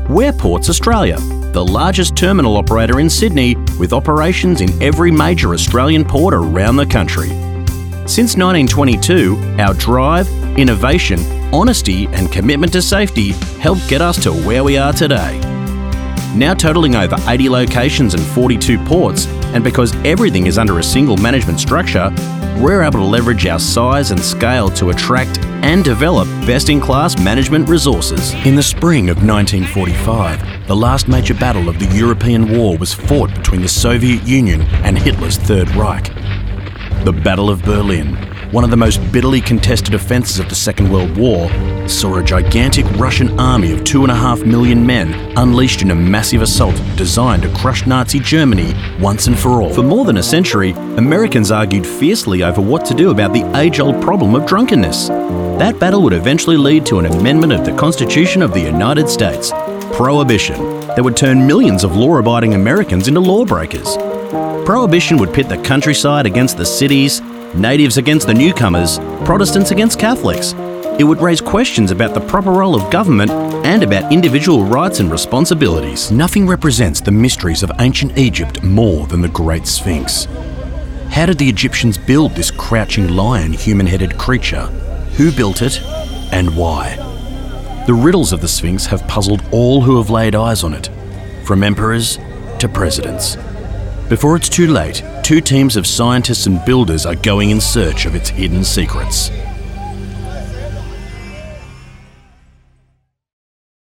We're Ports Australia, the largest terminal operator in Sydney with operations in every major Australian port around the country. Since 1922, our drive, innovation, honesty and commitment to safety helped get us to where we are today. Now totalling over 80 locations and 42 ports, and because everything is under a single management structure, we're able to leverage our size and scale to attract and develop best-in-class management resources. In the spring of 1945, the last major battle of the European War was fought between the Soviet Union and Hitler's Third Reich. The Battle of Berlin, one of the most bitterly contested offences of the Second World War, saw a gigantic Russian army of 2.5 million men unleashed in a massive assault designed to crush Nazi Germany once and for all. For more than a century, Americans argued fiercely over what to do about the age-old problem of drunkenness. That battle would eventually lead to an amendment of the Constitution of the United States, Prohibition, that would turn millions of law-abiding Americans into lawbreakers. Prohibition would pit the countryside against the cities, natives against the newcomers, Protestants against Catholics. It would raise questions about the proper role of government and about individual rights and responsibilities. Nothing represents the mysteries of ancient Egypt more than the Great Sphinx. How did the Egyptians build this crouching lion human-headed creature? Who built it and why? The riddles of the Sphinx have puzzled all who have laid eyes on it, from emperors to presidents. Before it's too late, two teams of scientists and builders are going in search of its hidden secrets.